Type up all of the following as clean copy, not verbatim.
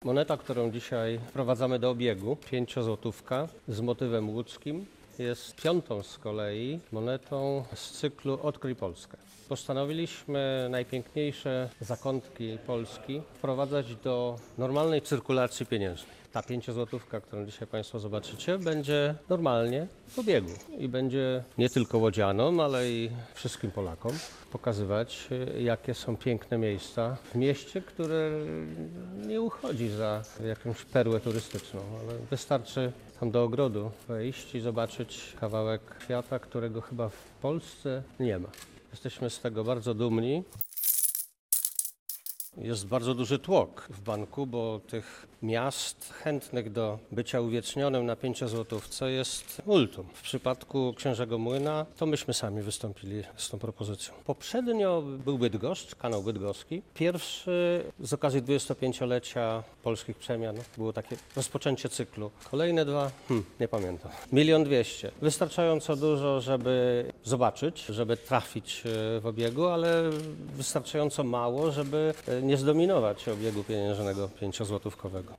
Moneta, którą dzisiaj wprowadzamy do obiegu, 5-złotówka z motywem łódzkim, jest piątą z kolei monetą z cyklu Odkryj Polskę. Postanowiliśmy najpiękniejsze zakątki Polski wprowadzać do normalnej cyrkulacji pieniężnej. Ta 5-złotówka, którą dzisiaj Państwo zobaczycie, będzie normalnie w obiegu i będzie nie tylko łodzianom, ale i wszystkim Polakom pokazywać, jakie są piękne miejsca w mieście, które nie uchodzi za jakąś perłę turystyczną, ale wystarczy tam do ogrodu wejść i zobaczyć kawałek świata, którego chyba w Polsce nie ma. Jesteśmy z tego bardzo dumni. Jest bardzo duży tłok w banku, bo tych miast chętnych do bycia uwiecznionym na 5-złotówce jest multum. W przypadku Księżego Młyna to myśmy sami wystąpili z tą propozycją. Poprzednio był Bydgoszcz, kanał bydgoski. Pierwszy z okazji 25-lecia polskich przemian było takie rozpoczęcie cyklu. Kolejne dwa, nie pamiętam. 1 200 000. Wystarczająco dużo, żeby zobaczyć, żeby trafić w obiegu, ale wystarczająco mało, żeby nie zdominować obiegu pieniężnego 5-złotówkowego.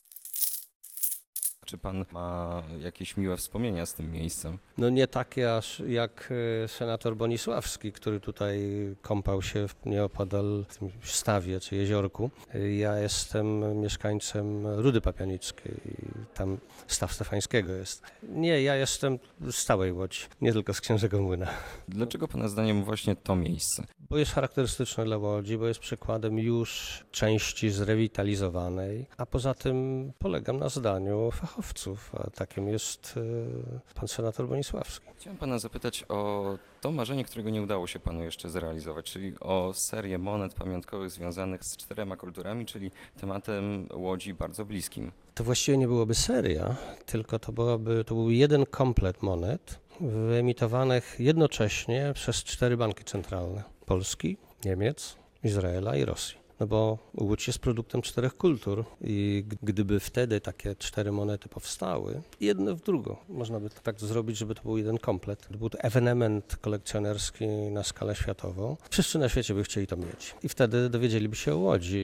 Czy pan ma jakieś miłe wspomnienia z tym miejscem? No nie takie aż jak senator Bonisławski, który tutaj kąpał się nieopodal w tym stawie czy jeziorku. Ja jestem mieszkańcem Rudy Papianickiej, tam staw Stefańskiego jest. Nie, ja jestem z całej Łodzi, nie tylko z Księżego Młyna. Dlaczego pana zdaniem właśnie to miejsce? Bo jest charakterystyczne dla Łodzi, bo jest przykładem już części zrewitalizowanej, a poza tym polegam na zdaniu fachowców, a takim jest pan senator Bonisławski. Chciałem pana zapytać o to marzenie, którego nie udało się panu jeszcze zrealizować, czyli o serię monet pamiątkowych związanych z 4 kulturami, czyli tematem Łodzi bardzo bliskim. To właściwie nie byłoby seria, tylko to był jeden komplet monet wyemitowanych jednocześnie przez 4 banki centralne: Polski, Niemiec, Izraela i Rosji. No bo Łódź jest produktem 4 kultur i gdyby wtedy takie 4 monety powstały, jedno w drugą, można by to tak zrobić, żeby to był jeden komplet. To był to ewenement kolekcjonerski na skalę światową. Wszyscy na świecie by chcieli to mieć i wtedy dowiedzieliby się o Łodzi.